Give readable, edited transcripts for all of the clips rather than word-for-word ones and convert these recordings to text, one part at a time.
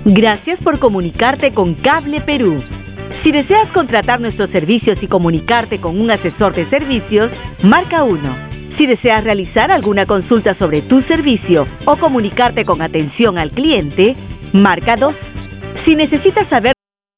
Gracias por comunicarte con Cable Perú. Si deseas contratar nuestros servicios y comunicarte con un asesor de servicios, marca 1. Si deseas realizar alguna consulta sobre tu servicio o comunicarte con atención al cliente, marca 2. Si necesitas saber...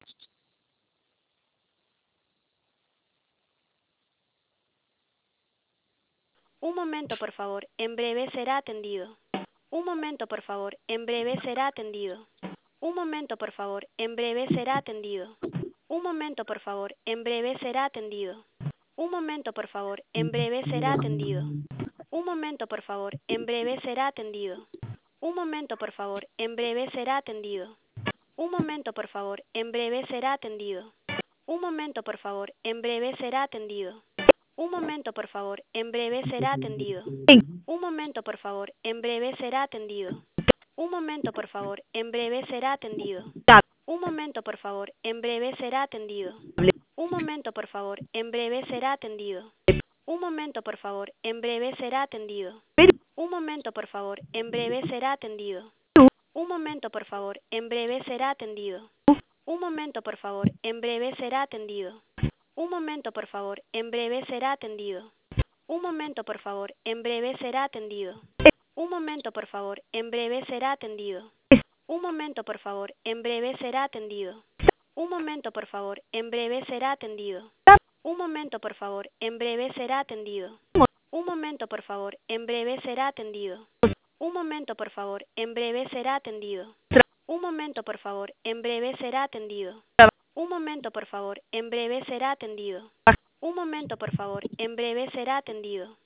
Un momento, por favor. En breve será atendido. Un momento, por favor. En breve será atendido. Un momento, por favor. En breve será atendido. Un momento, por favor. En breve será atendido. Un momento, por favor. En breve será atendido. Un momento, por favor. En breve será atendido. Un momento, por favor. En breve será atendido. Un momento, por favor. En breve será atendido. Un momento, por favor. En breve será atendido. Un momento, por favor. En breve será atendido. Un momento, por favor. En breve será atendido. Un momento, por favor. En breve será atendido. Un momento, por favor. En breve será atendido. Un momento, por favor. En breve será atendido. Un momento, por favor. En breve será atendido. Un momento, por favor. En breve será atendido. Un momento, por favor. En breve será atendido. Un momento, por favor. En breve será atendido. Un momento, por favor. En breve será atendido. Un momento, por favor. En breve será atendido. Un momento, por favor. En breve será atendido. Un momento, por favor. En breve será atendido. Un momento, por favor. En breve será atendido. Un momento, por favor. En breve será atendido. Un momento, por favor. En breve será atendido. Un momento, por favor. En breve será atendido. Un momento, por favor. En breve será atendido. Un momento, por favor. En breve será atendido. Un momento, por favor. En breve será atendido.